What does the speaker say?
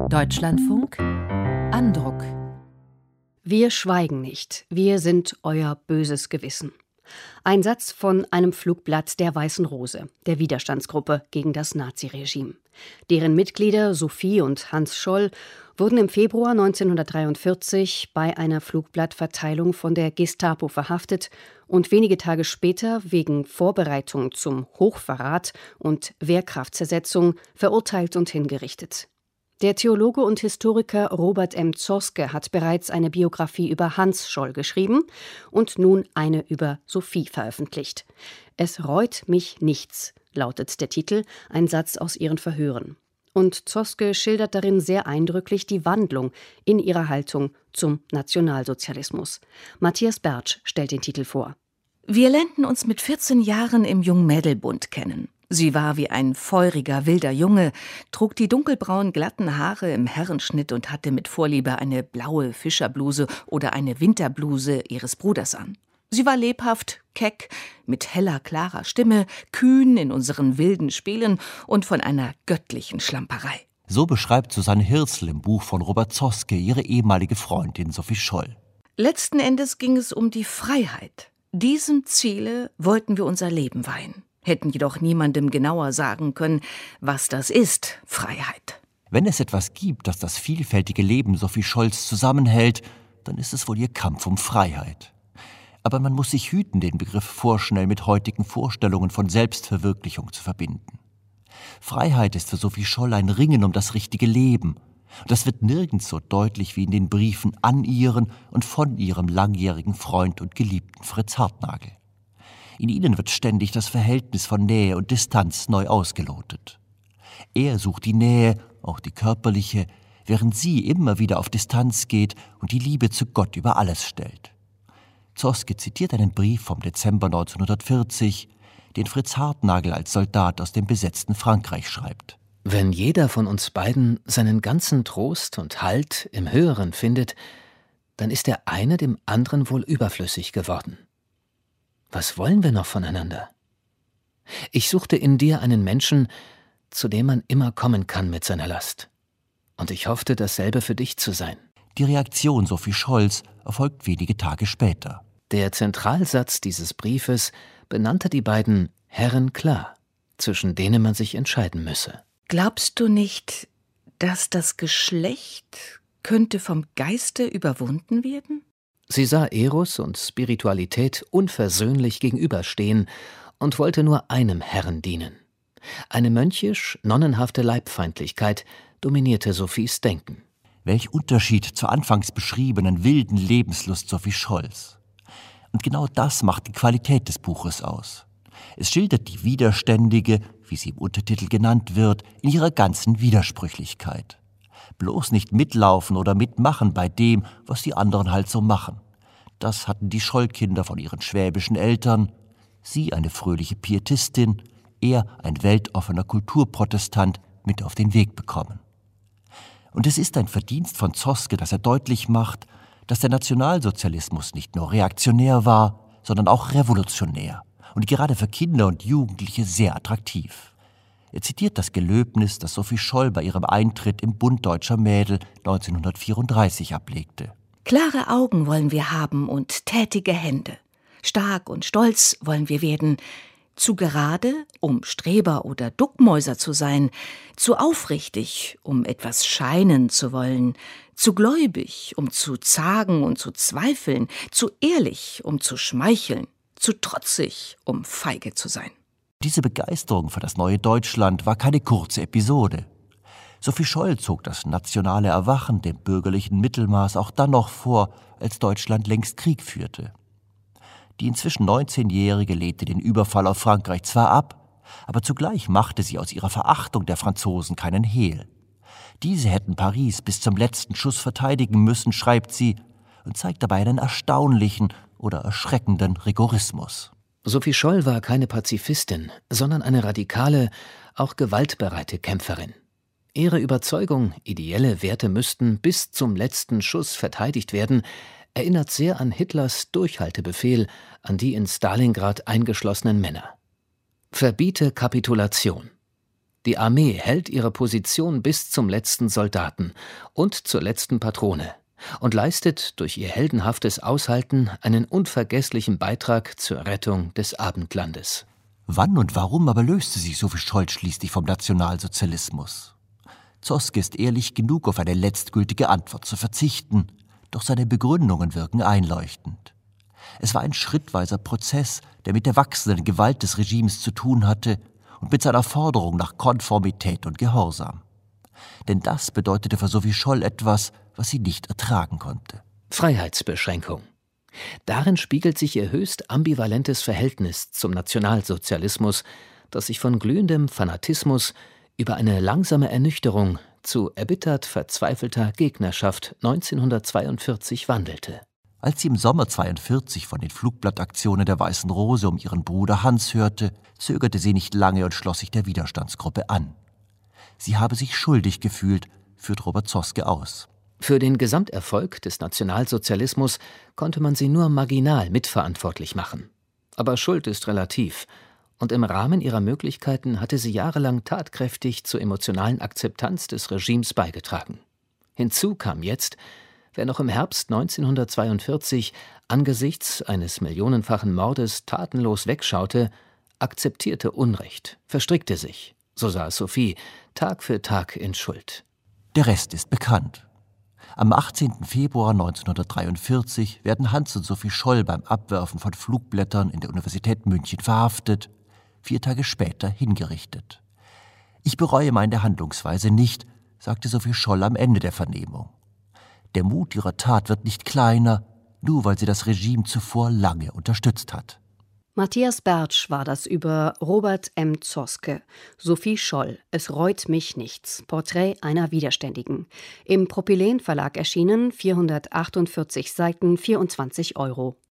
Deutschlandfunk Andruck. Wir schweigen nicht, wir sind euer böses Gewissen. Ein Satz von einem Flugblatt der Weißen Rose, der Widerstandsgruppe gegen das Naziregime. Deren Mitglieder Sophie und Hans Scholl wurden im Februar 1943 bei einer Flugblattverteilung von der Gestapo verhaftet und wenige Tage später wegen Vorbereitung zum Hochverrat und Wehrkraftzersetzung verurteilt und hingerichtet. Der Theologe und Historiker Robert M. Zoske hat bereits eine Biografie über Hans Scholl geschrieben und nun eine über Sophie veröffentlicht. »Es reut mich nichts«, lautet der Titel, ein Satz aus ihren Verhören. Und Zoske schildert darin sehr eindrücklich die Wandlung in ihrer Haltung zum Nationalsozialismus. Matthias Bertsch stellt den Titel vor. Wir lernten uns mit 14 Jahren im Jungmädelbund kennen. Sie war wie ein feuriger, wilder Junge, trug die dunkelbraunen, glatten Haare im Herrenschnitt und hatte mit Vorliebe eine blaue Fischerbluse oder eine Winterbluse ihres Bruders an. Sie war lebhaft, keck, mit heller, klarer Stimme, kühn in unseren wilden Spielen und von einer göttlichen Schlamperei. So beschreibt Susanne Hirzel im Buch von Robert Zoske ihre ehemalige Freundin Sophie Scholl. Letzten Endes ging es um die Freiheit. Diesem Ziele wollten wir unser Leben weihen. Hätten jedoch niemandem genauer sagen können, was das ist, Freiheit. Wenn es etwas gibt, das das vielfältige Leben Sophie Scholls zusammenhält, dann ist es wohl ihr Kampf um Freiheit. Aber man muss sich hüten, den Begriff vorschnell mit heutigen Vorstellungen von Selbstverwirklichung zu verbinden. Freiheit ist für Sophie Scholl ein Ringen um das richtige Leben. Und das wird nirgends so deutlich wie in den Briefen an ihren und von ihrem langjährigen Freund und Geliebten Fritz Hartnagel. In ihnen wird ständig das Verhältnis von Nähe und Distanz neu ausgelotet. Er sucht die Nähe, auch die körperliche, während sie immer wieder auf Distanz geht und die Liebe zu Gott über alles stellt. Zoske zitiert einen Brief vom Dezember 1940, den Fritz Hartnagel als Soldat aus dem besetzten Frankreich schreibt. Wenn jeder von uns beiden seinen ganzen Trost und Halt im Höheren findet, dann ist der eine dem anderen wohl überflüssig geworden. Was wollen wir noch voneinander? Ich suchte in dir einen Menschen, zu dem man immer kommen kann mit seiner Last. Und ich hoffte, dasselbe für dich zu sein. Die Reaktion Sophie Scholls erfolgt wenige Tage später. Der Zentralsatz dieses Briefes benannte die beiden Herren klar, zwischen denen man sich entscheiden müsse. Glaubst du nicht, dass das Geschlecht könnte vom Geiste überwunden werden? Sie sah Eros und Spiritualität unversöhnlich gegenüberstehen und wollte nur einem Herrn dienen. Eine mönchisch-nonnenhafte Leibfeindlichkeit dominierte Sophies Denken. Welch Unterschied zur anfangs beschriebenen wilden Lebenslust Sophie Scholls. Und genau das macht die Qualität des Buches aus. Es schildert die Widerständige, wie sie im Untertitel genannt wird, in ihrer ganzen Widersprüchlichkeit. Bloß nicht mitlaufen oder mitmachen bei dem, was die anderen halt so machen. Das hatten die Scholl-Kinder von ihren schwäbischen Eltern. Sie eine fröhliche Pietistin, er ein weltoffener Kulturprotestant mit auf den Weg bekommen. Und es ist ein Verdienst von Zoske, dass er deutlich macht, dass der Nationalsozialismus nicht nur reaktionär war, sondern auch revolutionär und gerade für Kinder und Jugendliche sehr attraktiv. Er zitiert das Gelöbnis, das Sophie Scholl bei ihrem Eintritt im Bund Deutscher Mädel 1934 ablegte. Klare Augen wollen wir haben und tätige Hände. Stark und stolz wollen wir werden. Zu gerade, um Streber oder Duckmäuser zu sein. Zu aufrichtig, um etwas scheinen zu wollen. Zu gläubig, um zu zagen und zu zweifeln. Zu ehrlich, um zu schmeicheln. Zu trotzig, um feige zu sein. Diese Begeisterung für das neue Deutschland war keine kurze Episode. Sophie Scholl zog das nationale Erwachen dem bürgerlichen Mittelmaß auch dann noch vor, als Deutschland längst Krieg führte. Die inzwischen 19-Jährige lehnte den Überfall auf Frankreich zwar ab, aber zugleich machte sie aus ihrer Verachtung der Franzosen keinen Hehl. Diese hätten Paris bis zum letzten Schuss verteidigen müssen, schreibt sie, und zeigt dabei einen erstaunlichen oder erschreckenden Rigorismus. Sophie Scholl war keine Pazifistin, sondern eine radikale, auch gewaltbereite Kämpferin. Ihre Überzeugung, ideelle Werte müssten bis zum letzten Schuss verteidigt werden, erinnert sehr an Hitlers Durchhaltebefehl an die in Stalingrad eingeschlossenen Männer. Verbiete Kapitulation. Die Armee hält ihre Position bis zum letzten Soldaten und zur letzten Patrone und leistet durch ihr heldenhaftes Aushalten einen unvergesslichen Beitrag zur Rettung des Abendlandes. Wann und warum aber löste sich Sophie Scholl schließlich vom Nationalsozialismus? Zoske ist ehrlich genug, auf eine letztgültige Antwort zu verzichten, doch seine Begründungen wirken einleuchtend. Es war ein schrittweiser Prozess, der mit der wachsenden Gewalt des Regimes zu tun hatte und mit seiner Forderung nach Konformität und Gehorsam. Denn das bedeutete für Sophie Scholl etwas, was sie nicht ertragen konnte. Freiheitsbeschränkung. Darin spiegelt sich ihr höchst ambivalentes Verhältnis zum Nationalsozialismus, das sich von glühendem Fanatismus über eine langsame Ernüchterung zu erbittert verzweifelter Gegnerschaft 1942 wandelte. Als sie im Sommer 1942 von den Flugblattaktionen der Weißen Rose um ihren Bruder Hans hörte, zögerte sie nicht lange und schloss sich der Widerstandsgruppe an. Sie habe sich schuldig gefühlt, führt Robert Zoske aus. Für den Gesamterfolg des Nationalsozialismus konnte man sie nur marginal mitverantwortlich machen. Aber Schuld ist relativ. Und im Rahmen ihrer Möglichkeiten hatte sie jahrelang tatkräftig zur emotionalen Akzeptanz des Regimes beigetragen. Hinzu kam jetzt, wer noch im Herbst 1942 angesichts eines millionenfachen Mordes tatenlos wegschaute, akzeptierte Unrecht, verstrickte sich, so sah es Sophie, Tag für Tag in Schuld. Der Rest ist bekannt. Am 18. Februar 1943 werden Hans und Sophie Scholl beim Abwerfen von Flugblättern in der Universität München verhaftet, 4 Tage später hingerichtet. »Ich bereue meine Handlungsweise nicht«, sagte Sophie Scholl am Ende der Vernehmung. Der Mut ihrer Tat wird nicht kleiner, nur weil sie das Regime zuvor lange unterstützt hat. Matthias Bertsch war das über Robert M. Zoske. Sophie Scholl, Es reut mich nichts. Porträt einer Widerständigen. Im Propyläen Verlag erschienen, 448 Seiten, 24 €.